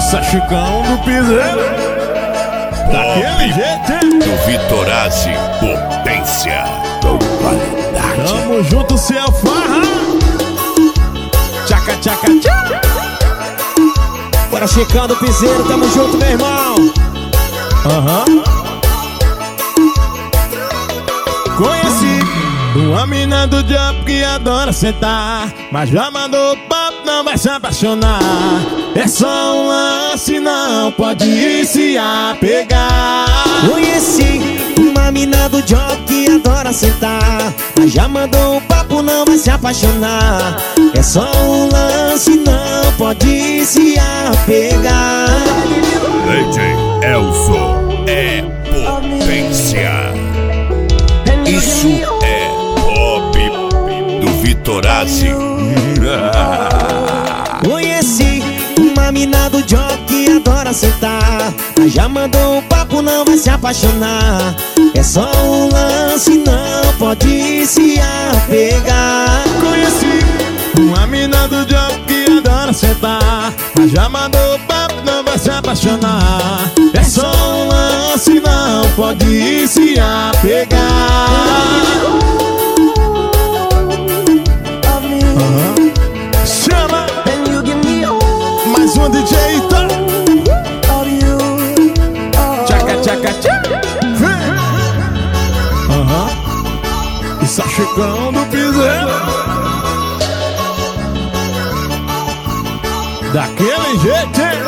Isso é Chicão do Piseiro. Daquele jeito, do Vitorazzi, potência com qualidade. tamo junto, se é farra. Tchaca, tchaca, tchaca. Bora Chicão do Piseiro, tamo junto, meu irmão. Conheci uma mina do job que adora sentar, mas já mandou papo, não vai se apaixonar. É só um lance, não pode se apegar. Conheci uma mina do job que adora sentar, mas já mandou um papo, não vai se apaixonar. É só um lance, não pode se apegar. DJ Elson é potência. Isso é pop do Vitorazzi. Conheci uma mina do job que adora sentar, mas já mandou um papo, não vai se apaixonar. É só um lance, não pode se apegar. Conheci uma mina do job que adora sentar, mas já mandou papo, não vai se apaixonar. É só um lance, não pode se apegar. Chama mais um DJ, tá? Tchaca, tchaca, tchaca. Vem. Isso é Chicão do Piseiro. Daquele jeito, hein?